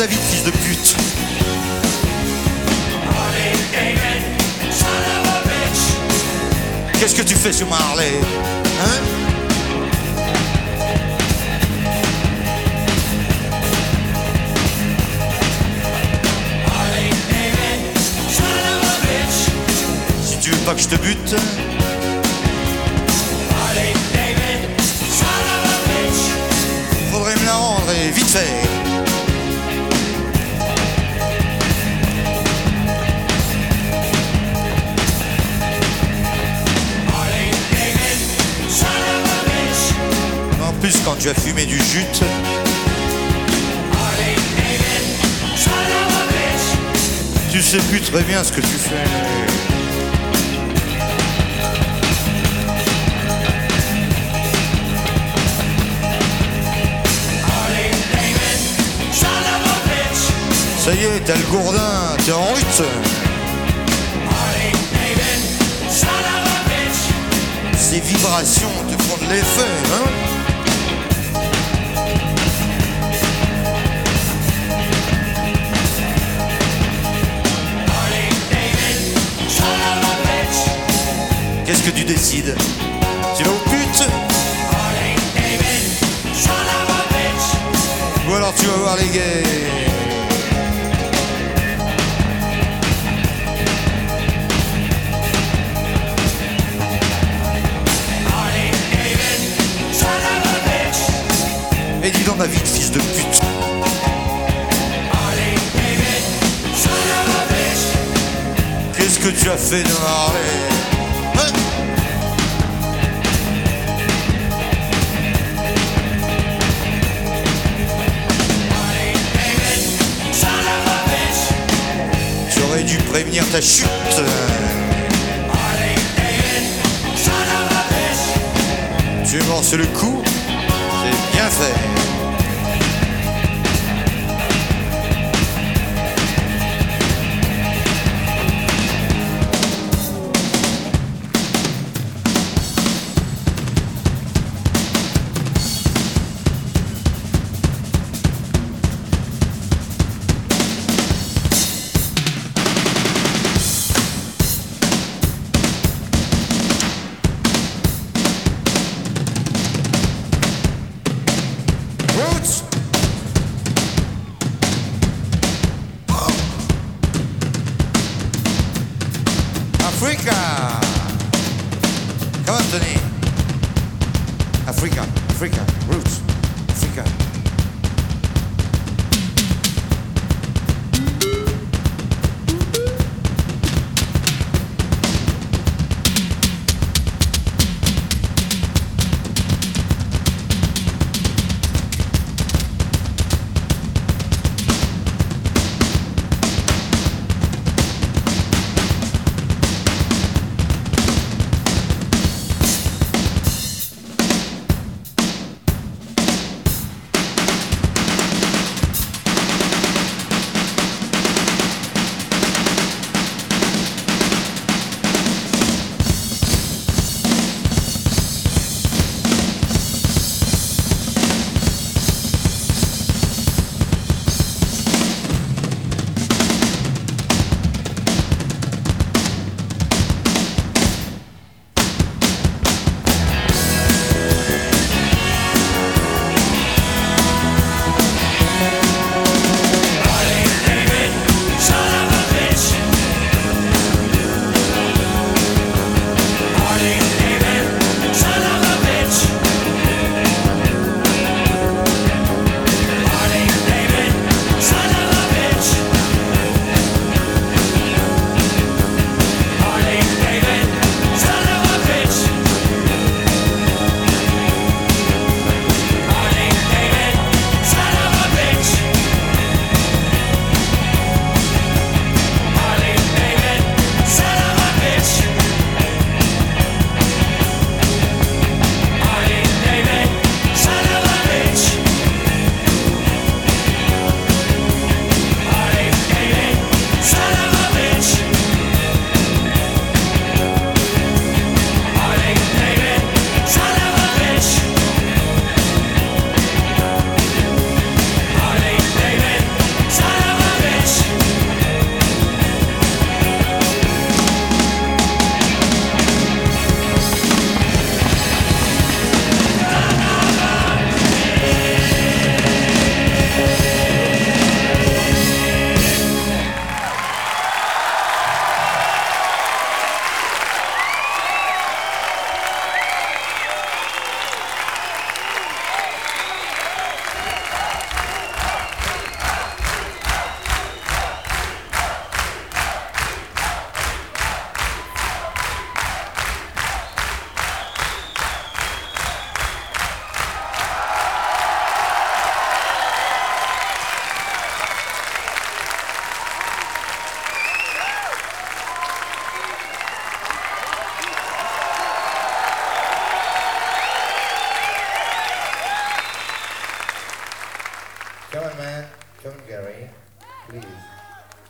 David, fils de pute. Qu'est-ce que tu fais sur ma Harley? Hein? Si tu veux pas que je te bute, faudrait me la rendre et vite fait. En plus quand tu as fumé du jute, tu sais plus très bien ce que tu fais. Ça y est, t'as le gourdin, t'es en route. Ces vibrations te font de l'effet, hein? Qu'est-ce que tu décides? Tu vas aux putes? Ou alors tu vas voir les gays? Et dis donc David, fils de pute. Qu'est-ce que tu as fait de Harley? Hein? Tu aurais dû prévenir ta chute. Tu es mort sur le coup. C'est bien fait. Africa! Come on, Tony. Africa, Africa, roots, Africa. Come on, man. Come on, Gary. Please.